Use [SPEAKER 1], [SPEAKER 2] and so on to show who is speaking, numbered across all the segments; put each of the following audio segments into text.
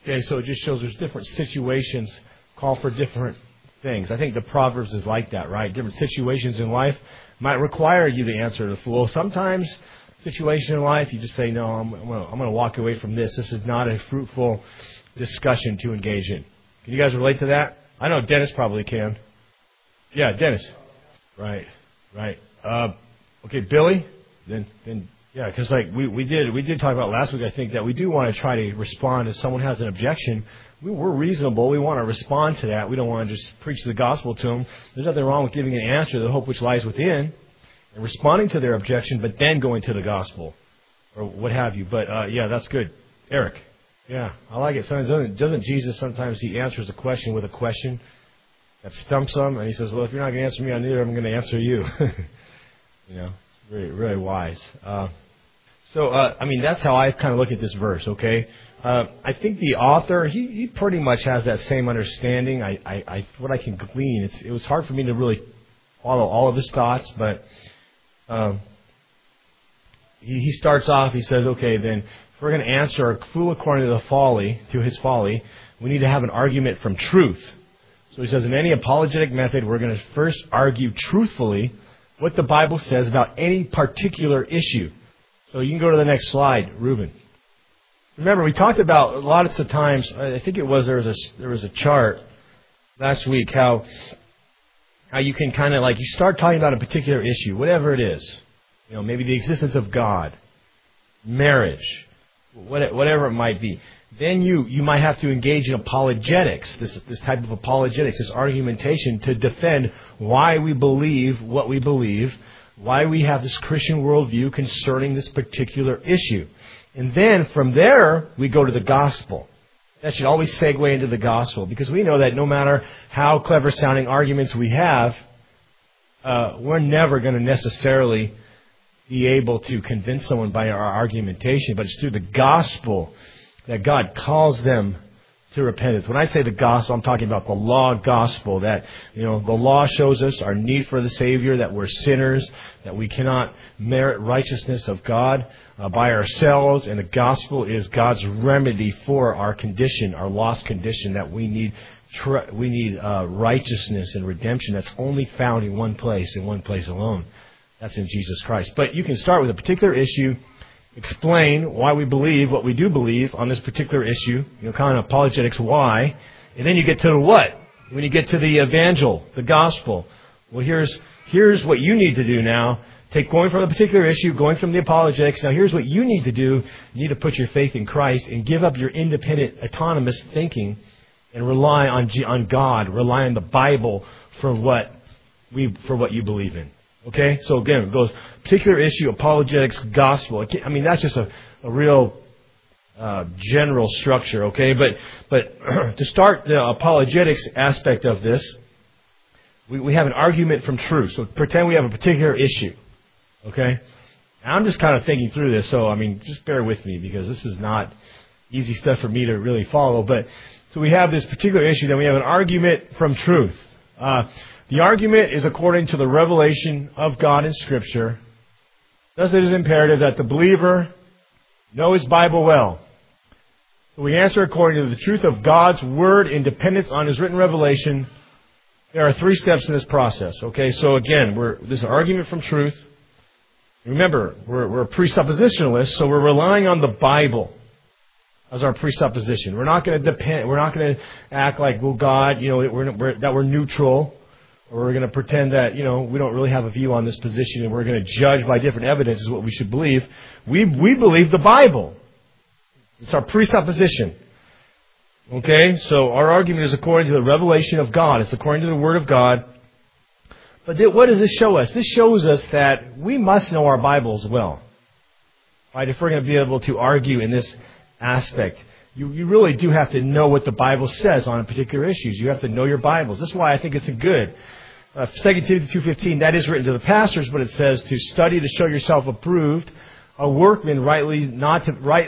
[SPEAKER 1] Okay, so it just shows there's different situations call for different things. I think the Proverbs is like that, right? Different situations in life might require you to answer the fool. Sometimes situation in life, you just say, no, I'm going to walk away from this. This is not a fruitful discussion to engage in. Can you guys relate to that? I know Dennis probably can. Yeah, Dennis. Right. Okay, Billy. Then yeah, because like we did talk about last week. I think that we do want to try to respond if someone has an objection. We're reasonable. We want to respond to that. We don't want to just preach the gospel to them. There's nothing wrong with giving an answer to the hope which lies within and responding to their objection, but then going to the gospel or what have you. But yeah, that's good, Eric. Yeah, I like it. Sometimes doesn't Jesus sometimes he answers a question with a question that stumps them, and he says, "Well, if you're not going to answer me on either, I'm going to answer you." You know, really, really wise. So, I mean, that's how I kind of look at this verse. Okay, I think the author he pretty much has that same understanding. What I can glean, it was hard for me to really follow all of his thoughts, but he starts off. He says, "Okay, then." If we're going to answer a fool according to his folly, we need to have an argument from truth. So he says, in any apologetic method, we're going to first argue truthfully what the Bible says about any particular issue. So you can go to the next slide, Reuben. Remember, we talked about a lot of the times. I think it was there was a chart last week how you can kind of like you start talking about a particular issue, whatever it is. You know, maybe the existence of God, marriage. Whatever it might be, then you might have to engage in apologetics, this type of apologetics, this argumentation to defend why we believe what we believe, why we have this Christian worldview concerning this particular issue. And then from there, we go to the gospel. That should always segue into the gospel, because we know that no matter how clever sounding arguments we have, we're never going to necessarily be able to convince someone by our argumentation, but it's through the gospel that God calls them to repentance. When I say the gospel, I'm talking about the law gospel, that the law shows us our need for the Savior, that we're sinners, that we cannot merit righteousness of God by ourselves, and the gospel is God's remedy for our condition, our lost condition, that we need righteousness and redemption that's only found in one place alone. That's in Jesus Christ. But you can start with a particular issue, explain why we believe what we do believe on this particular issue, kind of apologetics, why, and then you get to the what. When you get to the evangel, the gospel, well, here's what you need to do now. Going from a particular issue, going from the apologetics, now here's what you need to do. You need to put your faith in Christ and give up your independent, autonomous thinking and rely on God, rely on the Bible for what you believe in. Okay, so again, it goes particular issue, apologetics, gospel. I mean, that's just a real general structure. Okay, but to start the apologetics aspect of this, we have an argument from truth. So pretend we have a particular issue. Okay, I'm just kind of thinking through this, so I mean, just bear with me because this is not easy stuff for me to really follow. But so we have this particular issue, then we have an argument from truth. The argument is according to the revelation of God in Scripture. Thus it is imperative that the believer know his Bible well. So we answer according to the truth of God's Word in dependence on His written revelation. There are 3 steps in this process. Okay, so again, this is an argument from truth. Remember, we're presuppositionalists, so we're relying on the Bible as our presupposition. We're not going to act like, well, God, that we're neutral. Or we're going to pretend that, we don't really have a view on this position and we're going to judge by different evidence is what we should believe. We believe the Bible. It's our presupposition. Okay? So our argument is according to the revelation of God. It's according to the Word of God. But what does this show us? This shows us that we must know our Bibles well. Right? If we're going to be able to argue in this aspect. You really do have to know what the Bible says on particular issues. You have to know your Bibles. That's why I think it's a good 2 Timothy 2:15, that is written to the pastors, but it says to study to show yourself approved, a workman not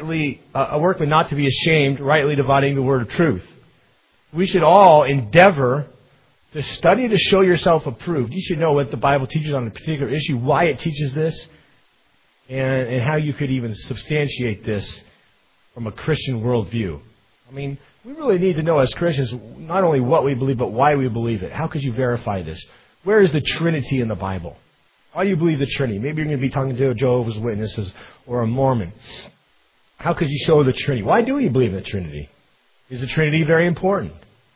[SPEAKER 1] to be ashamed, rightly dividing the word of truth. We should all endeavor to study to show yourself approved. You should know what the Bible teaches on a particular issue, why it teaches this, and how you could even substantiate this from a Christian worldview. I mean, we really need to know as Christians not only what we believe, but why we believe it. How could you verify this? Where is the Trinity in the Bible? Why do you believe the Trinity? Maybe you're going to be talking to a Jehovah's Witnesses or a Mormon. How could you show the Trinity? Why do you believe in the Trinity? Is the Trinity very important?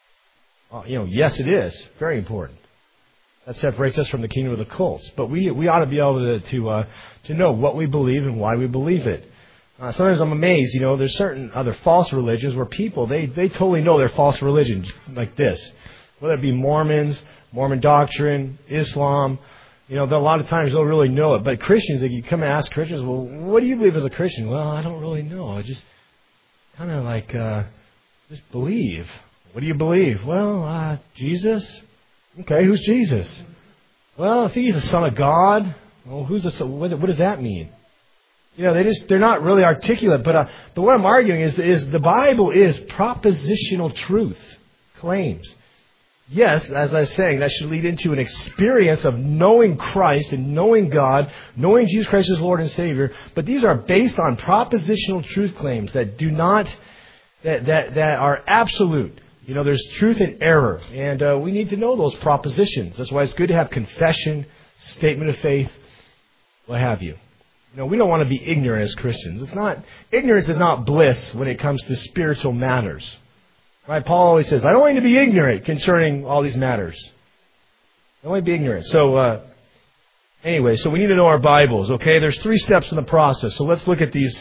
[SPEAKER 1] Yes, it is. Very important. That separates us from the kingdom of the cults. But we ought to be able to know what we believe and why we believe it. Sometimes I'm amazed, there's certain other false religions where people, they totally know their false religion, like this. Whether it be Mormons, Mormon doctrine, Islam, a lot of times they'll really know it. But Christians, if you come and ask Christians, well, what do you believe as a Christian? Well, I don't really know. I just kind of just believe. What do you believe? Well, Jesus. Okay, who's Jesus? Well, I think he's the Son of God. Well, who's the Son? What does that mean? They're not really articulate. But what I'm arguing is the Bible is propositional truth claims. Yes, as I was saying, that should lead into an experience of knowing Christ and knowing God, knowing Jesus Christ as Lord and Savior. But these are based on propositional truth claims that do not, that are absolute. There's truth and error, and we need to know those propositions. That's why it's good to have confession, statement of faith, what have you. We don't want to be ignorant as Christians. Ignorance is not bliss when it comes to spiritual matters. Right? Paul always says, I don't want you to be ignorant concerning all these matters. I don't want you to be ignorant. So, anyway, we need to know our Bibles, okay? There's 3 steps in the process. So let's look at these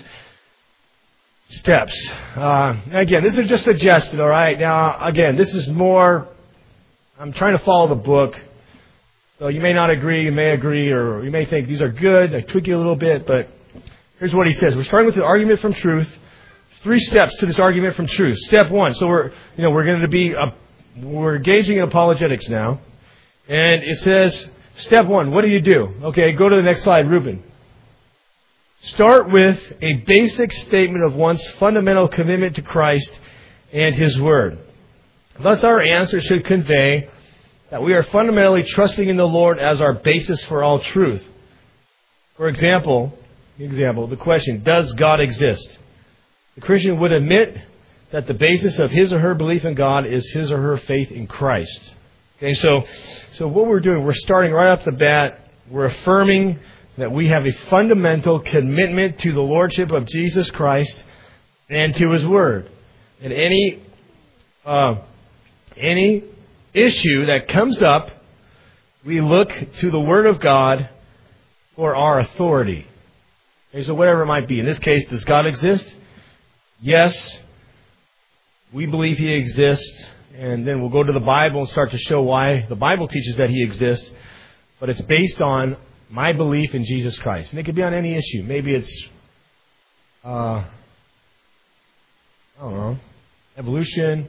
[SPEAKER 1] steps. Again, this is just suggested, all right? Now, again, this is more, I'm trying to follow the book. So you may not agree, you may agree, or you may think these are good. I tweak it a little bit, but here's what he says. We're starting with the argument from truth. 3 steps to this argument from truth. Step 1. So we're going to be, we're engaging in apologetics now. And it says, step 1, what do you do? Okay, go to the next slide, Ruben. Start with a basic statement of one's fundamental commitment to Christ and His Word. Thus, our answer should convey that we are fundamentally trusting in the Lord as our basis for all truth. For example, the question, does God exist? The Christian would admit that the basis of his or her belief in God is his or her faith in Christ. Okay, so what we're doing, we're starting right off the bat, we're affirming that we have a fundamental commitment to the Lordship of Jesus Christ and to His Word. And any issue that comes up, we look to the Word of God for our authority. Okay, so whatever it might be. In this case, does God exist? Yes. We believe He exists. And then we'll go to the Bible and start to show why the Bible teaches that He exists. But it's based on my belief in Jesus Christ. And it could be on any issue. Maybe it's, I don't know, evolution,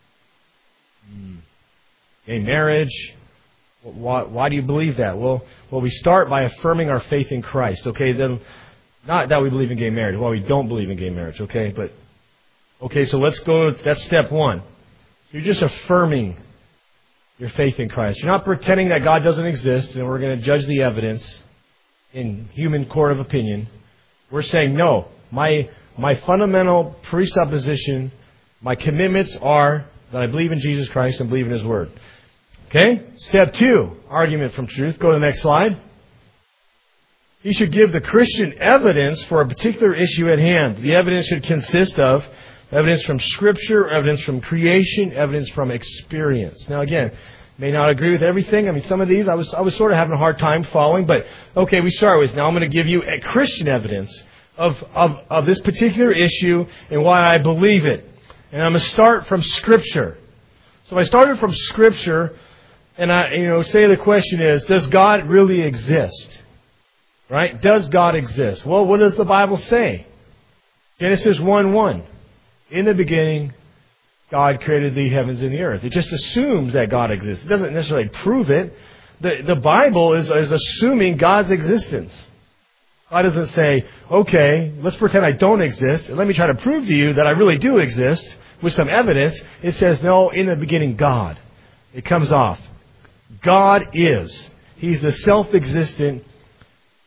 [SPEAKER 1] gay marriage. Why do you believe that? Well, we start by affirming our faith in Christ. Okay, then, not that we believe in gay marriage. Well, we don't believe in gay marriage. Okay, so let's go. That's step 1. You're just affirming your faith in Christ. You're not pretending that God doesn't exist and we're going to judge the evidence in human court of opinion. We're saying, no, my fundamental presupposition, my commitments are that I believe in Jesus Christ and believe in His Word. Okay? Step 2, argument from truth. Go to the next slide. He should give the Christian evidence for a particular issue at hand. The evidence should consist of evidence from Scripture, evidence from creation, evidence from experience. Now again, may not agree with everything. I mean, some of these I was sort of having a hard time following, but okay, we start with, now I'm going to give you a Christian evidence of this particular issue and why I believe it. And I'm going to start from Scripture. So I started from Scripture, and say the question is, does God really exist? Right? Does God exist? Well, what does the Bible say? Genesis 1:1. In the beginning, God created the heavens and the earth. It just assumes that God exists. It doesn't necessarily prove it. The Bible is assuming God's existence. God doesn't say, okay, let's pretend I don't exist, and let me try to prove to you that I really do exist with some evidence. It says, no, in the beginning, God. It comes off. God is. He's the self-existent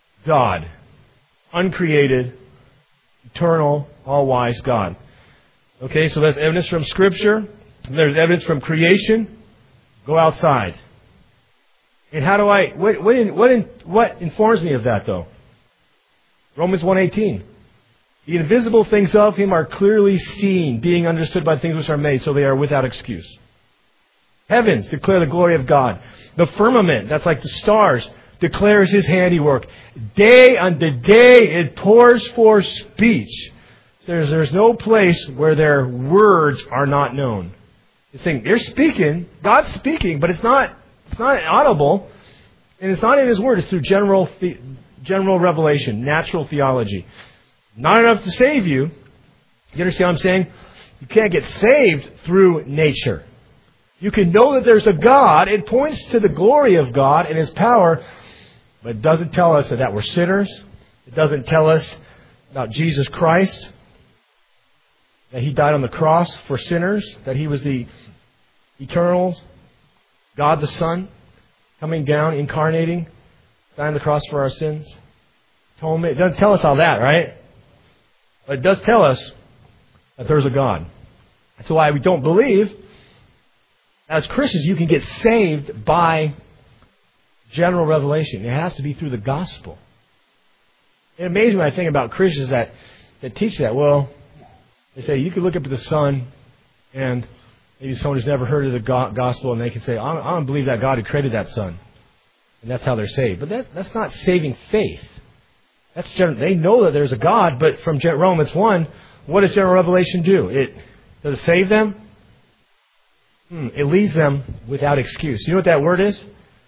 [SPEAKER 1] God. Uncreated, eternal, all-wise God. Okay, so that's evidence from Scripture. There's evidence from creation. Go outside. And how do I... What informs me of that, though? Romans 1:18. The invisible things of Him are clearly seen, being understood by things which are made, so they are without excuse. Heavens declare the glory of God. The firmament, that's like the stars, declares His handiwork. Day unto day it pours forth speech. There's no place where their words are not known. It's saying they're speaking, God's speaking, but it's not audible, and it's not in His Word. It's through general revelation, natural theology. Not enough to save you. You understand what I'm saying? You can't get saved through nature. You can know that there's a God. It points to the glory of God and His power, but it doesn't tell us that we're sinners. It doesn't tell us about Jesus Christ, that He died on the cross for sinners, that He was the eternal God the Son, coming down, incarnating, dying on the cross for our sins. Atonement. It doesn't tell us all that, right? But it does tell us that there's a God. That's why we don't believe. As Christians, you can get saved by general revelation. It has to be through the gospel. It amazes me when I think about Christians that teach that. Well, they say you can look up at the sun, and maybe someone who's never heard of the gospel, and they can say, I don't believe that God who created that sun. And that's how they're saved. But that's not saving faith. That's they know that there's a God, but from Romans 1, what does general revelation do? Does it save them? It leaves them without excuse. You know what that word is?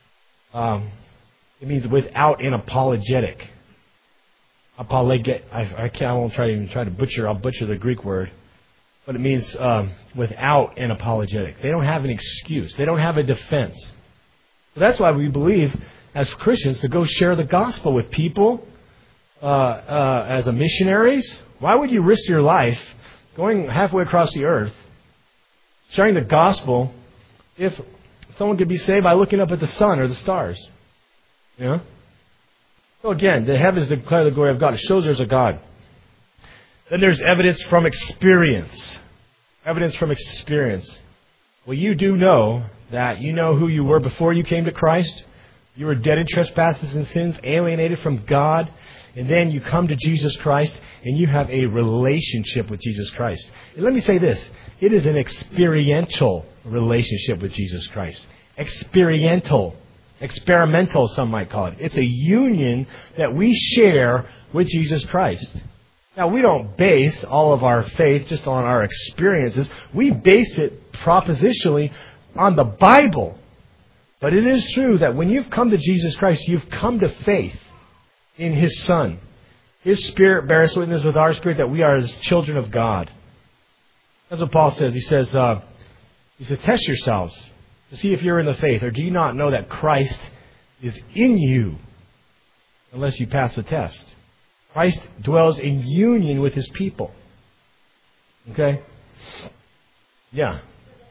[SPEAKER 1] It means without an apologetic. I won't try to butcher. I'll butcher the Greek word, but it means without an apologetic. They don't have an excuse. They don't have a defense. So that's why we believe, as Christians, to go share the gospel with people as a missionaries. Why would you risk your life going halfway across the earth, sharing the gospel, if someone could be saved by looking up at the sun or the stars? You know? So again, the heavens declare the glory of God. It shows there's a God. Then there's evidence from experience. Evidence from experience. Well, you do know that you know who you were before you came to Christ. You were dead in trespasses and sins, alienated from God. And then you come to Jesus Christ, and you have a relationship with Jesus Christ. And let me say this. It is an experiential relationship with Jesus Christ. Experimental, some might call it. It's a union that we share with Jesus Christ. Now, we don't base all of our faith just on our experiences. We base it propositionally on the Bible. But it is true that when you've come to Jesus Christ, you've come to faith in His Son. His Spirit bears witness with our spirit that we are His children of God. That's what Paul says. He says, test yourselves to see if you're in the faith. Or do you not know that Christ is in you unless you pass the test? Christ dwells in union with His people. Okay? Yeah.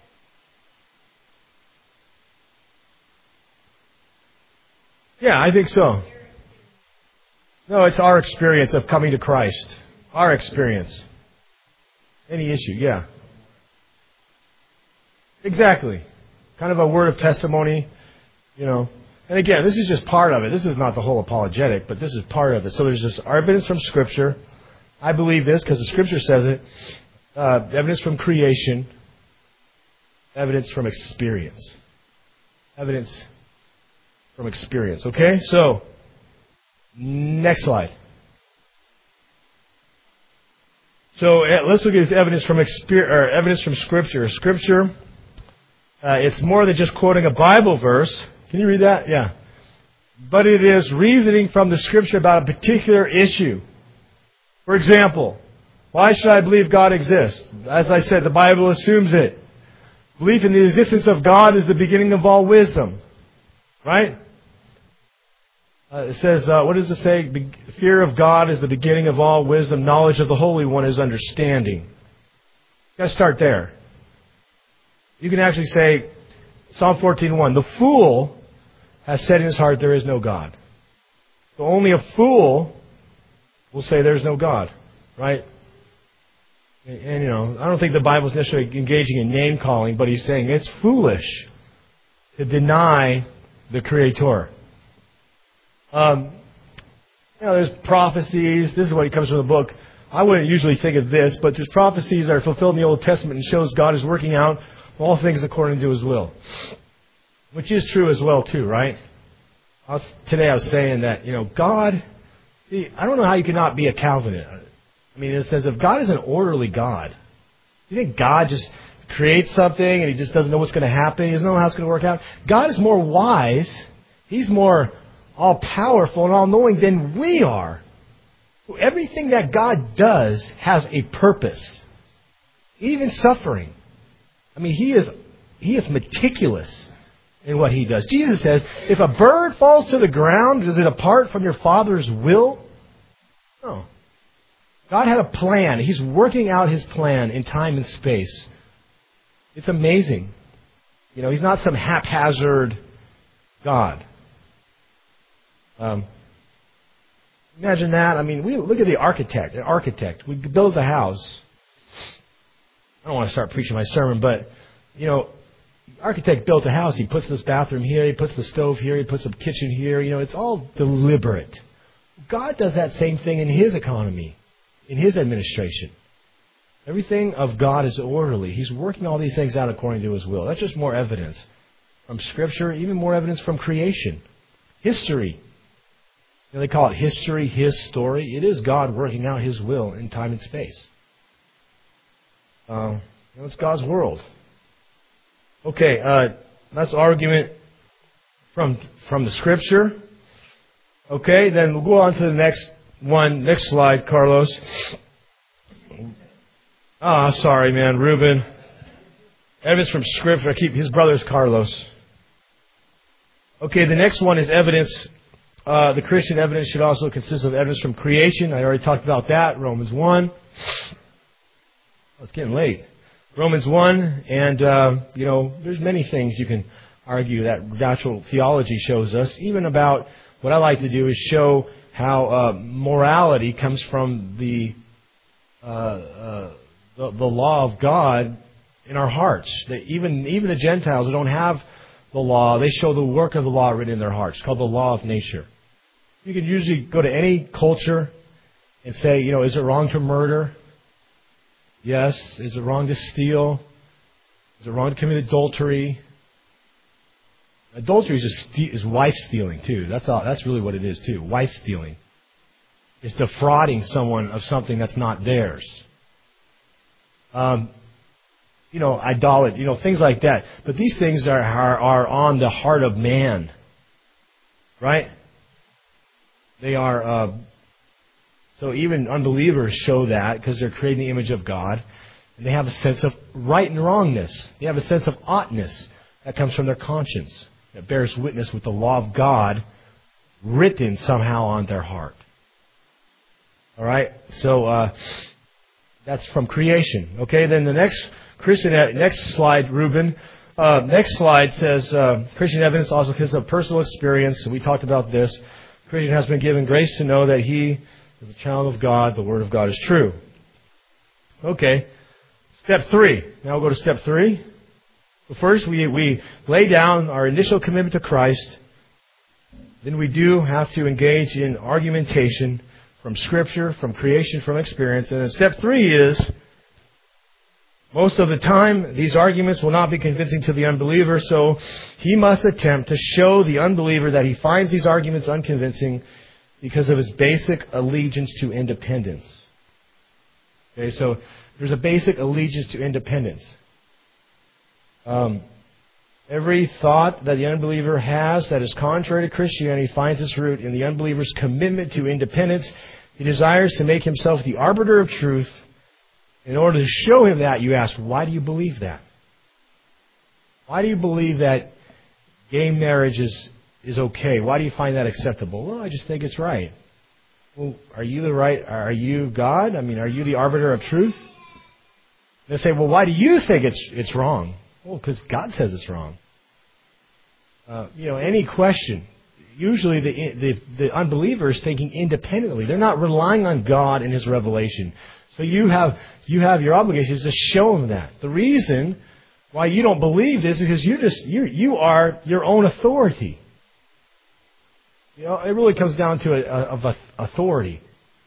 [SPEAKER 1] Yeah, I think so. No, it's our experience of coming to Christ. Our experience. Any issue, yeah. Exactly. Kind of a word of testimony, you know. And again, this is just part of it. This is not the whole apologetic, but this is part of it. So there's just evidence from Scripture. I believe this because the Scripture says it. Evidence from creation. Evidence from experience. Evidence from experience. Okay? So, next slide. So let's look at this evidence from evidence from Scripture. Scripture, it's more than just quoting a Bible verse. Can you read that? Yeah. But it is reasoning from the Scripture about a particular issue. For example, why should I believe God exists? As I said, the Bible assumes it. Belief in the existence of God is the beginning of all wisdom. Right? It says, what does it say? Fear of God is the beginning of all wisdom. Knowledge of the Holy One is understanding. You've got to start there. You can actually say, Psalm 14:1, the fool has said in his heart there is no God. So only a fool will say there's no God. Right? And, I don't think the Bible's necessarily engaging in name-calling, but he's saying it's foolish to deny the Creator. There's prophecies. This is what he comes from the book. I wouldn't usually think of this, but there's prophecies that are fulfilled in the Old Testament and shows God is working out all things according to His will. Which is true as well, too, right? Today I was saying that, God, I don't know how you cannot be a Calvinist. I mean, it says if God is an orderly God, you think God just creates something and He just doesn't know what's going to happen? He doesn't know how it's going to work out? God is more wise. He's more all-powerful and all-knowing than we are. Everything that God does has a purpose. Even suffering. I mean, He is meticulous in what He does. Jesus says, if a bird falls to the ground, does it depart from your Father's will? No. God had a plan. He's working out His plan in time and space. It's amazing. He's not some haphazard God. Imagine that. I mean, we look at the architect. An architect. We build a house. I don't want to start preaching my sermon, but, the architect built a house. He puts this bathroom here. He puts the stove here. He puts the kitchen here. It's all deliberate. God does that same thing in His economy, in His administration. Everything of God is orderly. He's working all these things out according to His will. That's just more evidence from Scripture, even more evidence from creation. History. They call it history, His story. It is God working out His will in time and space. It's God's world. Okay, that's argument from the Scripture. Okay, then we'll go on to the next one. Next slide, Carlos. Sorry, man, Ruben. Evidence from Scripture. His brother's Carlos. Okay, the next one is evidence. The Christian evidence should also consist of evidence from creation. I already talked about that. Romans 1. It's getting late. Romans 1, and, there's many things you can argue that natural theology shows us. Even about what I like to do is show how morality comes from the law of God in our hearts. That even the Gentiles who don't have the law, they show the work of the law written in their hearts. It's called the law of nature. You can usually go to any culture and say, is it wrong to murder? Yes. Is it wrong to steal? Is it wrong to commit adultery? Adultery is wife stealing too. That's really what it is too. Wife stealing. It's defrauding someone of something that's not theirs. Idolatry, things like that. But these things are on the heart of man. Right? They are, so even unbelievers show that because they're creating the image of God. And they have a sense of right and wrongness. They have a sense of oughtness that comes from their conscience. That bears witness with the law of God written somehow on their heart. All right? So, that's from creation. Okay, then the next slide, Ruben. Next slide says, Christian evidence also consists of personal experience. And we talked about this. Christian has been given grace to know that he is a child of God. The Word of God is true. Okay. Step 3. Now we'll go to step 3. So first, we lay down our initial commitment to Christ. Then we do have to engage in argumentation from Scripture, from creation, from experience. And then step 3 is, most of the time, these arguments will not be convincing to the unbeliever, so he must attempt to show the unbeliever that he finds these arguments unconvincing because of his basic allegiance to independence. Okay, so there's a basic allegiance to independence. Every thought that the unbeliever has that is contrary to Christianity finds its root in the unbeliever's commitment to independence. He desires to make himself the arbiter of truth. In order to show him that, you ask, why do you believe that? Why do you believe that gay marriage is okay? Why do you find that acceptable? Well, I just think it's right. Well, are you God? I mean, are you the arbiter of truth? They say, well, why do you think it's wrong? Well, because God says it's wrong. Any question. Usually the unbeliever is thinking independently. They're not relying on God and His revelation. So you have your obligation is to show them that. The reason why you don't believe this is because you are your own authority. You know, it really comes down to authority.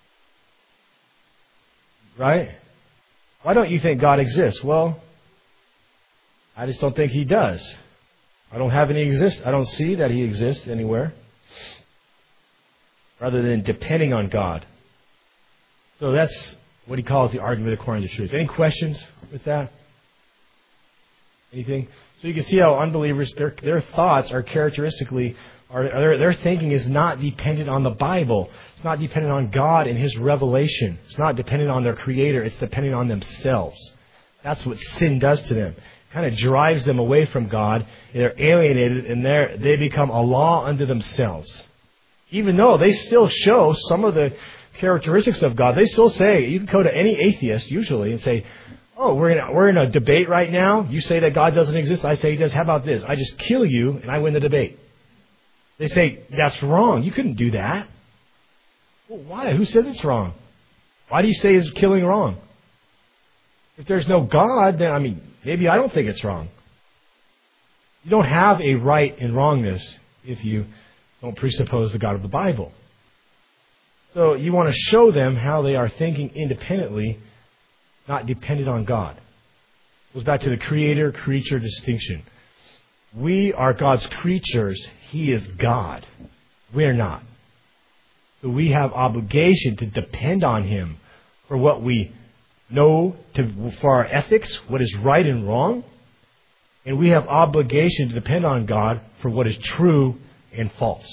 [SPEAKER 1] Right? Why don't you think God exists? Well, I just don't think He does. I don't see that He exists anywhere. Rather than depending on God. So that's what he calls the argument according to truth. Any questions with that? Anything? So you can see how unbelievers, their thoughts are characteristically, their thinking is not dependent on the Bible. It's not dependent on God and His revelation. It's not dependent on their Creator. It's dependent on themselves. That's what sin does to them. It kind of drives them away from God. They're alienated and they become a law unto themselves. Even though they still show some of the characteristics of God, they still say, you can go to any atheist usually and say, oh, we're in a debate right now. You say that God doesn't exist. I say He does. How about this? I just kill you and I win the debate. They say, that's wrong. You couldn't do that. Well, why? Who says it's wrong? Why do you say is killing wrong? If there's no God, then, maybe I don't think it's wrong. You don't have a right and wrongness if you don't presuppose the God of the Bible. So you want to show them how they are thinking independently, not dependent on God. It goes back to the creator-creature distinction. We are God's creatures. He is God. We're not. So we have obligation to depend on Him for what we know, for our ethics, what is right and wrong. And we have obligation to depend on God for what is true and false.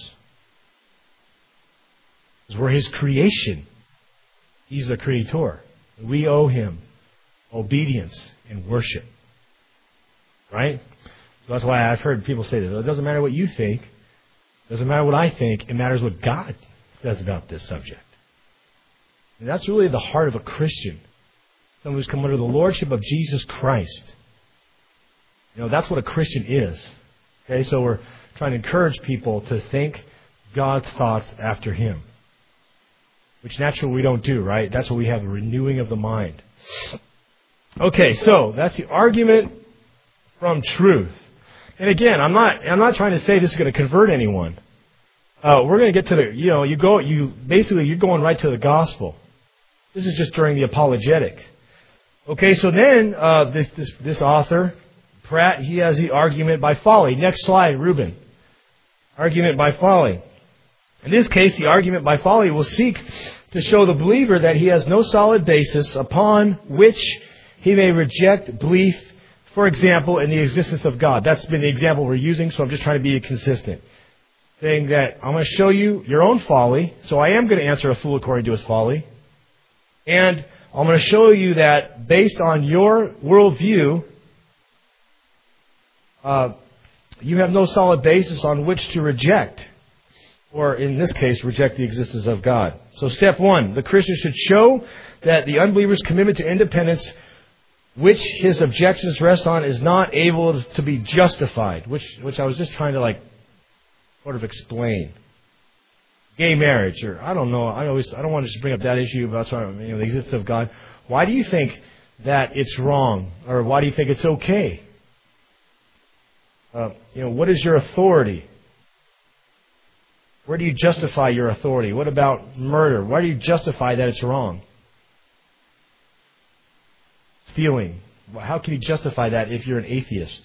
[SPEAKER 1] Because we're His creation. He's the Creator. We owe Him obedience and worship. Right? So that's why I've heard people say that. It doesn't matter what you think. It doesn't matter what I think. It matters what God says about this subject. And that's really the heart of a Christian. Someone who's come under the lordship of Jesus Christ. You know, that's what a Christian is. Okay, so we're trying to encourage people to think God's thoughts after Him. Which naturally we don't do, right? That's what we have, a renewing of the mind. Okay, so that's the argument from truth. And again, I'm not trying to say this is going to convert anyone. We're going to get to the, you're going right to the gospel. This is just during the apologetic. Okay, so then this author, Pratt, he has the argument by folly. Next slide, Ruben. Argument by folly. In this case, the argument by folly will seek to show the believer that he has no solid basis upon which he may reject belief, for example, in the existence of God. That's been the example we're using, so I'm just trying to be consistent. Saying that I'm going to show you your own folly, so I am going to answer a fool according to his folly. And I'm going to show you that based on your worldview, you have no solid basis on which to reject, or in this case, reject the existence of God. So step one, the Christian should show that the unbeliever's commitment to independence, which his objections rest on, is not able to be justified, which I was just trying to sort of explain. Gay marriage, or I don't know. I don't want to just bring up that issue about the existence of God. Why do you think that it's wrong, or why do you think it's okay? What is your authority? Where do you justify your authority? What about murder? Why do you justify that it's wrong? Stealing. How can you justify that if you're an atheist?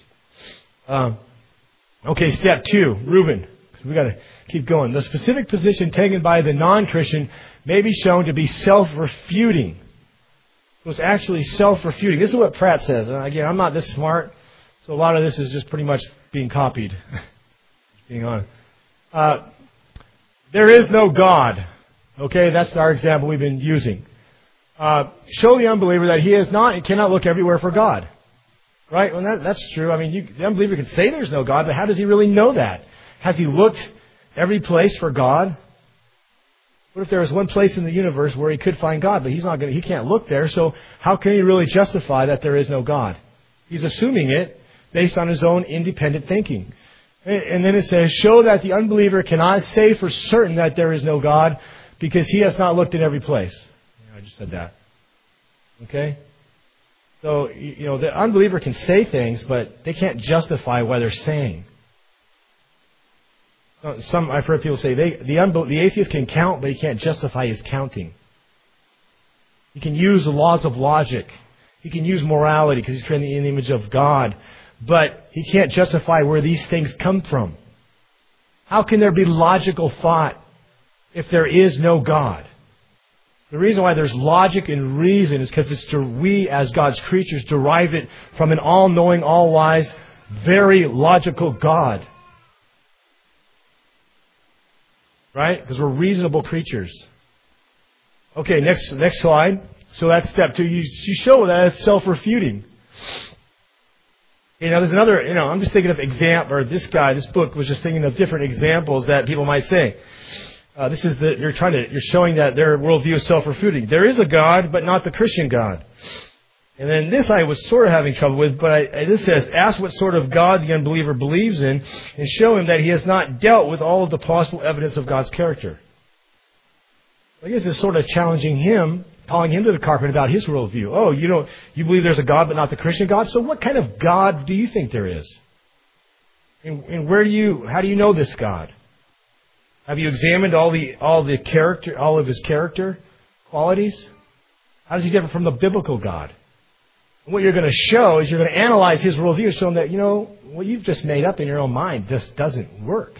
[SPEAKER 1] Okay, step two, Reuben. We got to keep going. The specific position taken by the non-Christian may be shown to be self-refuting. So it's actually self-refuting. This is what Pratt says. And again, I'm not this smart, so a lot of this is just pretty much being copied. Being honest. There is no God. Okay, that's our example we've been using. Show the unbeliever that he is not and cannot look everywhere for God. Right? Well, that's true. The unbeliever can say there's no God, but how does he really know that? Has he looked every place for God? What if there was one place in the universe where he could find God, but he can't look there, so how can he really justify that there is no God? He's assuming it based on his own independent thinking. And then it says, show that the unbeliever cannot say for certain that there is no God because he has not looked in every place. I just said that. Okay? So, the unbeliever can say things, but they can't justify what they're saying. I've heard people say the atheist can count, but he can't justify his counting. He can use the laws of logic. He can use morality because he's created in the image of God. But he can't justify where these things come from. How can there be logical thought if there is no God? The reason why there's logic and reason is because we as God's creatures derive it from an all-knowing, all-wise, very logical God. Right? Because we're reasonable creatures. Okay, next slide. So that's step 2. You show that it's self-refuting. There's another, I'm just thinking of this book was just thinking of different examples that people might say. You're showing that their worldview is self-refuting. There is a God, but not the Christian God. And then this I was sort of having trouble with, but this says, ask what sort of God the unbeliever believes in, and show him that he has not dealt with all of the possible evidence of God's character. I guess it's sort of challenging him, calling him to the carpet about his worldview. Oh, you believe there's a God, but not the Christian God? So what kind of God do you think there is? And how do you know this God? Have you examined all of his character qualities? How is he different from the biblical God? And what you're going to show is you're going to analyze his worldview and show him that, what you've just made up in your own mind just doesn't work.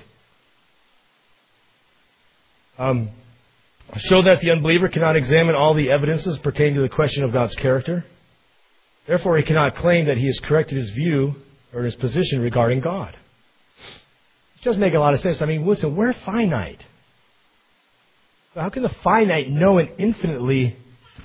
[SPEAKER 1] Show that the unbeliever cannot examine all the evidences pertaining to the question of God's character. Therefore, he cannot claim that he has corrected his view or his position regarding God. It does make a lot of sense. Listen, we're finite. So how can the finite know an infinitely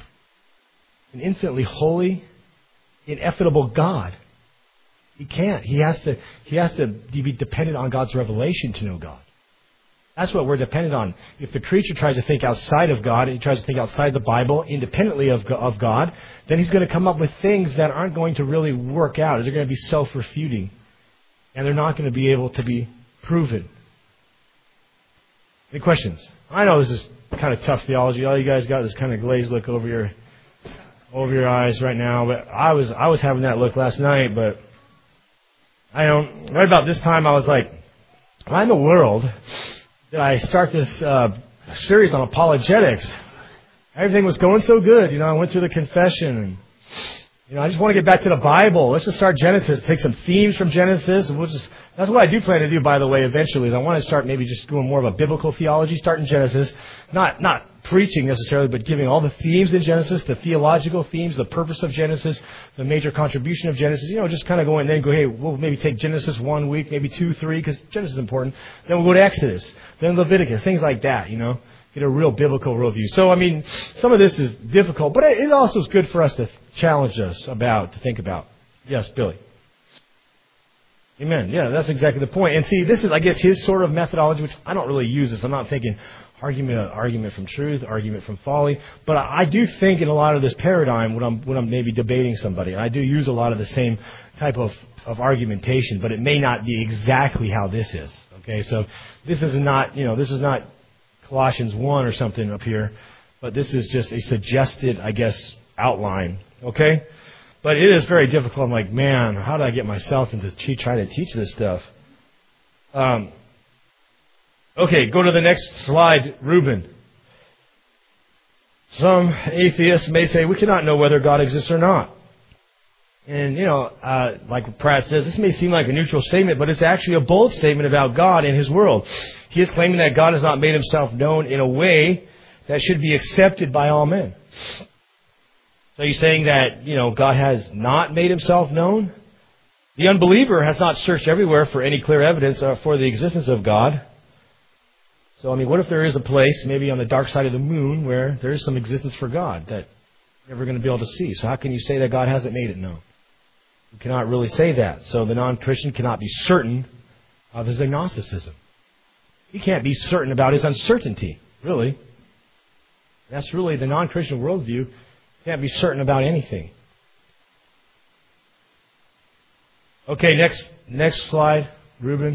[SPEAKER 1] holy, ineffable God? He can't. He has to be dependent on God's revelation to know God. That's what we're dependent on. If the creature tries to think outside of God, he tries to think outside the Bible, independently of God, then he's going to come up with things that aren't going to really work out. They're going to be self-refuting. And they're not going to be able to be proven. Any questions? I know this is kind of tough theology. All you guys got this kind of glazed look over your eyes right now. But I was having that look last night. But right about this time, I was like, why in the world did I start this series on apologetics? Everything was going so good. I went through the confession. And, I just want to get back to the Bible. Let's just start Genesis. Take some themes from Genesis. And that's what I do plan to do, by the way, eventually. Is I want to start maybe just doing more of a biblical theology, starting Genesis. Not preaching necessarily, but giving all the themes in Genesis, the theological themes, the purpose of Genesis, the major contribution of Genesis. Just kind of go in and then go, hey, we'll maybe take Genesis 1 week, maybe 2, 3, because Genesis is important. Then we'll go to Exodus, then Leviticus, things like that, Get a real biblical worldview. So, some of this is difficult, but it also is good for us to challenge us to think about. Yes, Billy. Amen. Yeah, that's exactly the point. And see, this is, I guess, his sort of methodology, which I don't really use this. I'm not thinking argument from truth, argument from folly. But I do think in a lot of this paradigm when I'm maybe debating somebody, I do use a lot of the same type of argumentation, but it may not be exactly how this is. Okay, so this is not Colossians 1 or something up here, but this is just a suggested, I guess, outline. Okay? But it is very difficult. I'm like, man, how do I get myself into trying to teach this stuff? Okay, go to the next slide, Reuben. Some atheists may say, we cannot know whether God exists or not. And, like Pratt says, this may seem like a neutral statement, but it's actually a bold statement about God and His world. He is claiming that God has not made Himself known in a way that should be accepted by all men. So he's saying that, God has not made Himself known? The unbeliever has not searched everywhere for any clear evidence for the existence of God. So, what if there is a place, maybe on the dark side of the moon, where there is some existence for God that you're never going to be able to see? So how can you say that God hasn't made it known? You cannot really say that. So the non-Christian cannot be certain of his agnosticism. He can't be certain about his uncertainty, really. That's really the non-Christian worldview. Can't be certain about anything. Okay, next slide, Reuben.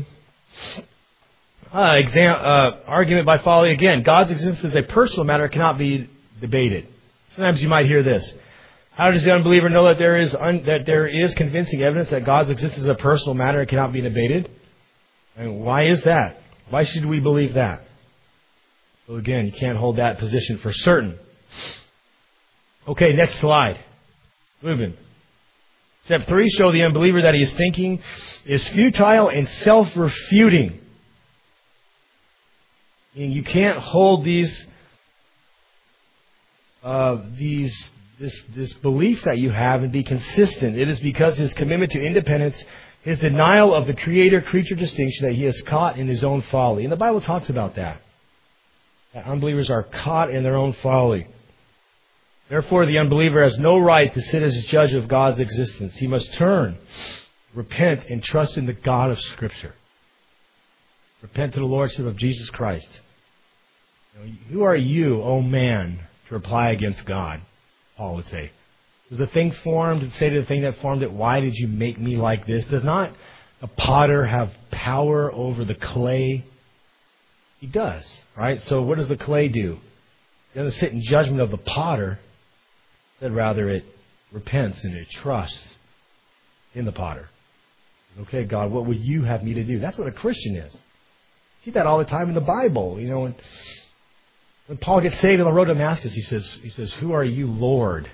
[SPEAKER 1] Argument by folly again. God's existence is a personal matter, cannot be debated. Sometimes you might hear this. How does the unbeliever know that there is convincing evidence that God's existence is a personal matter and cannot be debated? And why is that? Why should we believe that? Well, again, you can't hold that position for certain. Okay, next slide. Moving. Step 3, show the unbeliever that his thinking is futile and self-refuting. You can't hold this belief that you have and be consistent. It is because his commitment to independence, his denial of the creator-creature distinction, that he is caught in his own folly. And the Bible talks about that. That unbelievers are caught in their own folly. Therefore, the unbeliever has no right to sit as a judge of God's existence. He must turn, repent, and trust in the God of Scripture. Repent to the Lordship of Jesus Christ. Who are you, O man, to reply against God? Paul would say. Was the thing formed, and say to the thing that formed it, why did you make me like this? Does not the potter have power over the clay? He does, right? So what does the clay do? It doesn't sit in judgment of the potter, but rather it repents and it trusts in the potter. Okay, God, what would you have me to do? That's what a Christian is. You see that all the time in the Bible. You know, when Paul gets saved on the road to Damascus, he says, who are you, Lord?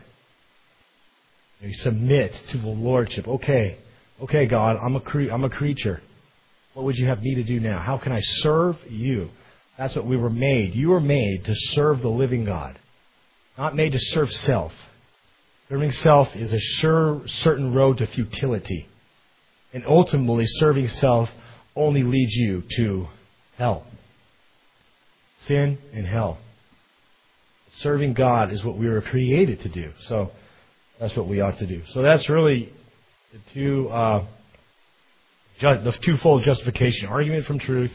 [SPEAKER 1] And he submits to the Lordship. Okay, God, I'm a creature. What would you have me to do now? How can I serve you? That's what we were made. You were made to serve the living God, not made to serve self. Serving self is a certain road to futility. And ultimately, serving self only leads you to hell. Sin and hell. Serving God is what we were created to do. So that's what we ought to do. So that's really the twofold justification. Argument from truth.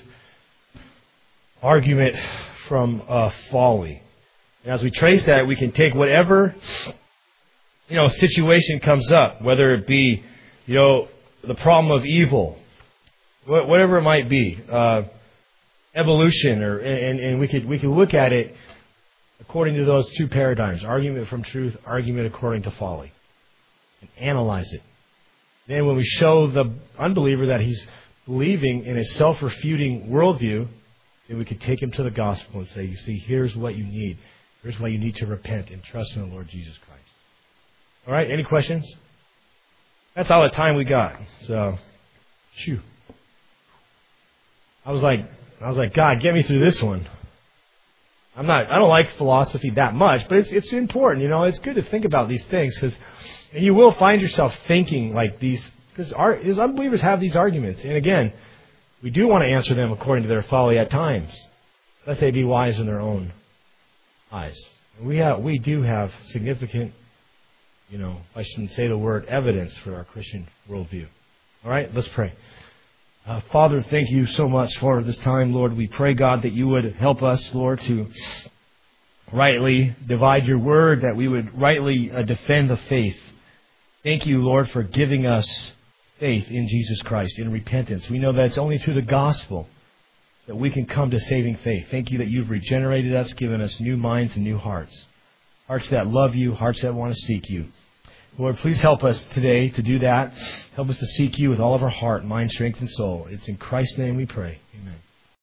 [SPEAKER 1] Argument from folly. And as we trace that, we can take whatever situation comes up, whether it be the problem of evil, whatever it might be, evolution, and we could look at it according to those two paradigms: argument from truth, argument according to folly, and analyze it. Then when we show the unbeliever that he's believing in a self-refuting worldview, then we could take him to the gospel and say, you see, here's what you need. Here's why you need to repent and trust in the Lord Jesus Christ. All right, any questions? That's all the time we got. So, shoo. I was like, God, get me through this one. I don't like philosophy that much, but it's important. It's good to think about these things, and you will find yourself thinking like these, because unbelievers have these arguments. And again, we do want to answer them according to their folly at times, lest they be wise in their own eyes. And we do have significant, I shouldn't say the word evidence for our Christian worldview. All right, let's pray. Father, thank you so much for this time, Lord. We pray, God, that you would help us, Lord, to rightly divide your word, that we would rightly defend the faith. Thank you, Lord, for giving us faith in Jesus Christ, in repentance. We know that it's only through the gospel that we can come to saving faith. Thank you that you've regenerated us, given us new minds and new hearts. Hearts that love you, hearts that want to seek you. Lord, please help us today to do that. Help us to seek you with all of our heart, mind, strength, and soul. It's in Christ's name we pray. Amen.